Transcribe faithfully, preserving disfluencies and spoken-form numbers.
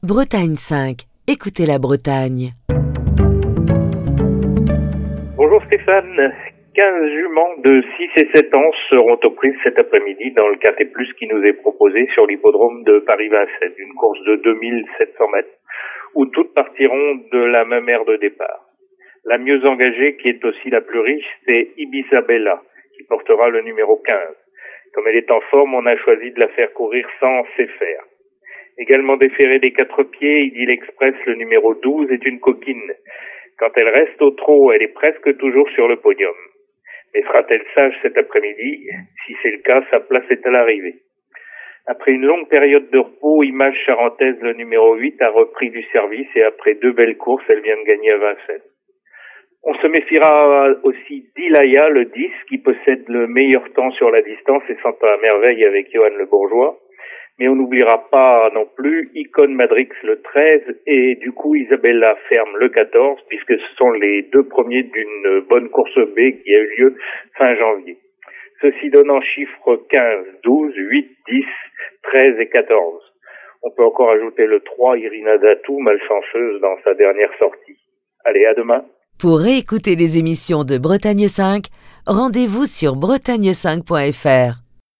Bretagne cinq. Écoutez la Bretagne. Bonjour Stéphane. quinze juments de six et sept ans seront aux prises cet après-midi dans le Quintet Plus qui nous est proposé sur l'hippodrome de Paris-Vincennes, une course de deux mille sept cents mètres, où toutes partiront de la même aire de départ. La mieux engagée, qui est aussi la plus riche, c'est Ibisabella, qui portera le numéro quinze. Comme elle est en forme, on a choisi de la faire courir sans s'effaire. Également déféré des quatre pieds, Idylle Express, le numéro douze, est une coquine. Quand elle reste au trot, elle est presque toujours sur le podium. Mais sera-t-elle sage cet après-midi? Si c'est le cas, sa place est à l'arrivée. Après une longue période de repos, Image Charentaise, le numéro huit, a repris du service et après deux belles courses, elle vient de gagner à Vincennes. On se méfiera aussi d'Ilaya, le dix, qui possède le meilleur temps sur la distance et s'entend à merveille avec Johan Le Bourgeois. Mais on n'oubliera pas non plus Icône Madrix, le treize, et du coup Isabella ferme le quatorze, puisque ce sont les deux premiers d'une bonne course B qui a eu lieu fin janvier. Ceci donne en chiffres quinze, douze, huit, dix, treize et quatorze. On peut encore ajouter le trois, Irina Datou, malchanceuse dans sa dernière sortie. Allez, à demain. Pour réécouter les émissions de Bretagne cinq, rendez-vous sur bretagne cinq point f r.